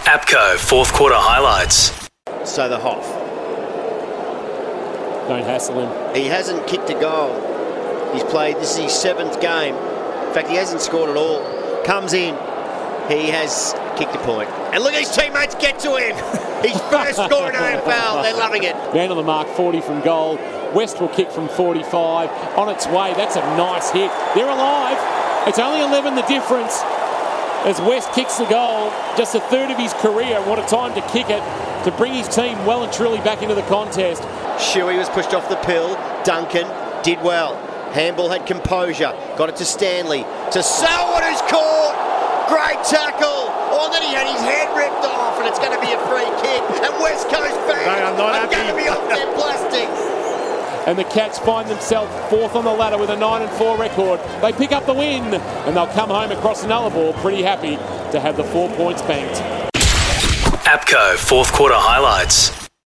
APCO fourth quarter highlights. So the Hoff. Don't hassle him. He hasn't kicked a goal. He's played, this is his 7th game. In fact, he hasn't scored at all. Comes in, he has kicked a point. And look at his teammates get to him. His first score in AFL. They're loving it. Man on the mark, 40 from goal. West will kick from 45. On its way, that's a nice hit. They're alive. It's only 11 the difference as West kicks the goal. Just a third of his career. What a time to kick it to bring his team well and truly back into the contest. Shuey was pushed off the pill. Duncan did well. Handball had composure. Got it to Stanley. To Selwood, who's caught. Great tackle. Oh, then he had his head ripped off, and it's going to be a free kick. And West Coast fans are going to be off their plastic. And the Cats find themselves fourth on the ladder with a 9-4 record. They pick up the win, and they'll come home across the Nullarbor pretty happy to have the 4 points banked. APCO fourth quarter highlights.